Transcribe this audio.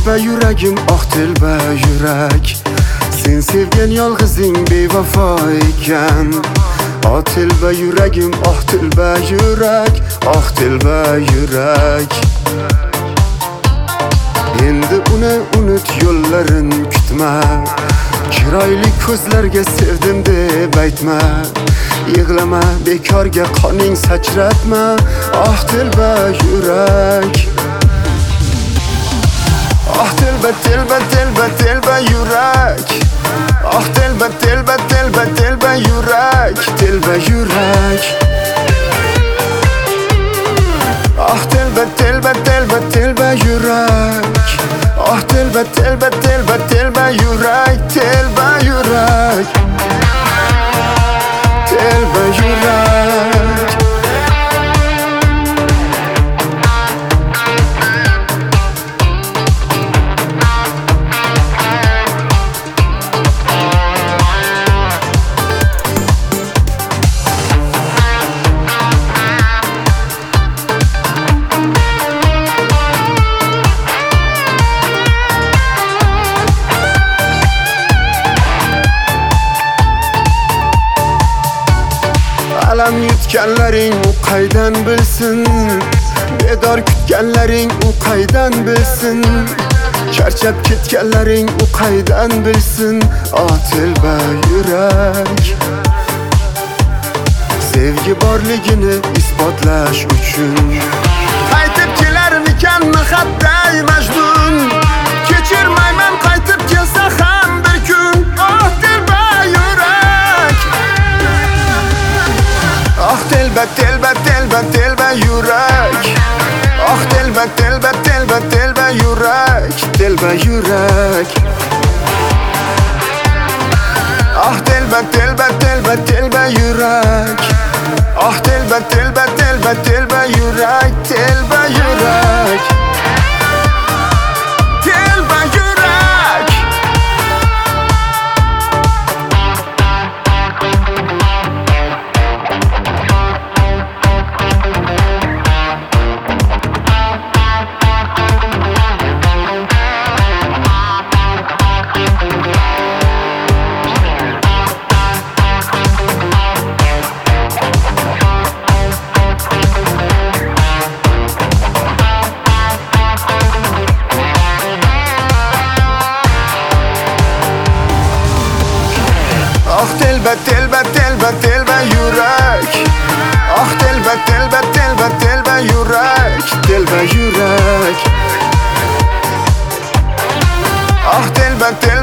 telba yuragim, ah telba yurak. Sen sevgan yolg'izing bevafo ekan. Ah telba yuragim, ah telba yurak, ah telba yurak. Endi uni unut, yo'llarin kutma. Chiroyli ko'zlarga sevdim deb aytma. Yig'lama, bekorga qoning sachratma. Ah telba yurak. Ah telba, telba, telba, telba yurak. Ah telba, telba, telba, telba yurak, telba yurak. Ah telba, telba, telba, telba yurak. Ah telba, telba, telba, telba yurak, telba yurak. Telba yurak. Alam yutganlaring u qaydan bilsin, bedor kutganlaring u qaydan bilsin, charchab ketganlaring u qaydan bilsin. Ah telba yurak. Sevgi borligini isbotlash uchun qaytib kelarmikan xatday Majnun? Kechirmayman qaytib kelsa ham bir kun. Ah telba yurak. Ah telba, telba, telba, telba yurak. Ah telba, telba, telba, telba yurak, telba yurak. Ah telba, telba, telba, telba yurak. Ah telba, telba, telba, telba yurak, telba yurak. Telba yurak. Ah telba, telba, telba, telba yurak. Ah telba, telba, telba, telba yurak, telba yurak. Ah telba, telba.